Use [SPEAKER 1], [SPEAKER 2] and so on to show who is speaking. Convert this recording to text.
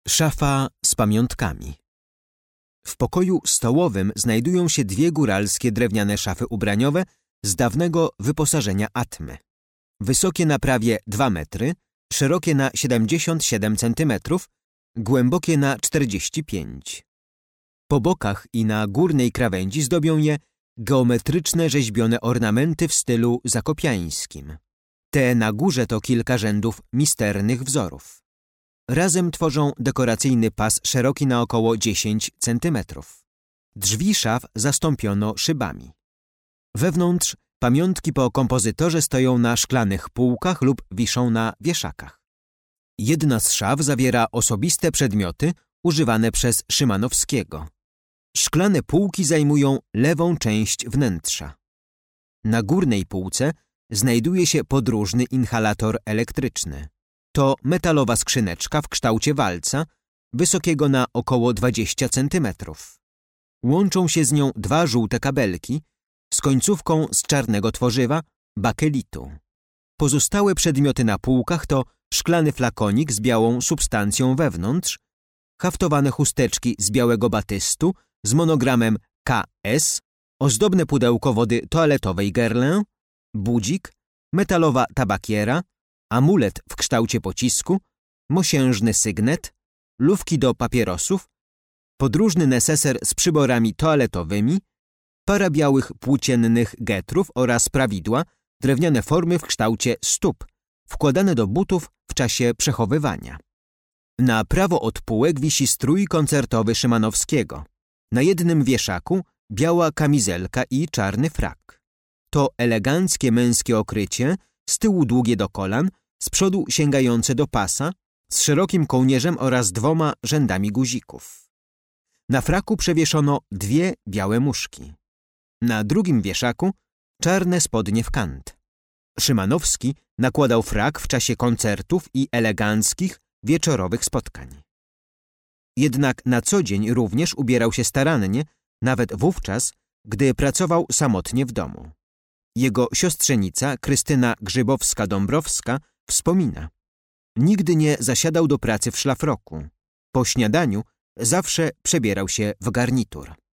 [SPEAKER 1] Szafa z pamiątkami. W pokoju stołowym znajdują się dwie góralskie drewniane szafy ubraniowe z dawnego wyposażenia Atmy. Wysokie na prawie 2 metry, szerokie na 77 cm, głębokie na 45. Po bokach i na górnej krawędzi zdobią je geometryczne rzeźbione ornamenty w stylu zakopiańskim. Te na górze to kilka rzędów misternych wzorów. Razem tworzą dekoracyjny pas szeroki na około 10 cm. Drzwi szaf zastąpiono szybami. Wewnątrz pamiątki po kompozytorze stoją na szklanych półkach lub wiszą na wieszakach. Jedna z szaf zawiera osobiste przedmioty używane przez Szymanowskiego. Szklane półki zajmują lewą część wnętrza. Na górnej półce znajduje się podróżny inhalator elektryczny. To metalowa skrzyneczka w kształcie walca, wysokiego na około 20 cm. Łączą się z nią dwa żółte kabelki z końcówką z czarnego tworzywa, bakelitu. Pozostałe przedmioty na półkach to szklany flakonik z białą substancją wewnątrz, haftowane chusteczki z białego batystu z monogramem KS, ozdobne pudełko wody toaletowej Guerlain, budzik, metalowa tabakiera, amulet w kształcie pocisku, mosiężny sygnet, lufki do papierosów, podróżny neseser z przyborami toaletowymi, para białych płóciennych getrów oraz prawidła, drewniane formy w kształcie stóp, wkładane do butów w czasie przechowywania. Na prawo od półek wisi strój koncertowy Szymanowskiego. Na jednym wieszaku biała kamizelka i czarny frak. To eleganckie męskie okrycie, z tyłu długie do kolan, z przodu sięgające do pasa, z szerokim kołnierzem oraz 2 rzędami guzików. Na fraku przewieszono 2 białe muszki. Na drugim wieszaku czarne spodnie w kant. Szymanowski nakładał frak w czasie koncertów i eleganckich, wieczorowych spotkań. Jednak na co dzień również ubierał się starannie, nawet wówczas, gdy pracował samotnie w domu. Jego siostrzenica Krystyna Grzybowska-Dąbrowska wspomina: nigdy nie zasiadał do pracy w szlafroku. Po śniadaniu zawsze przebierał się w garnitur.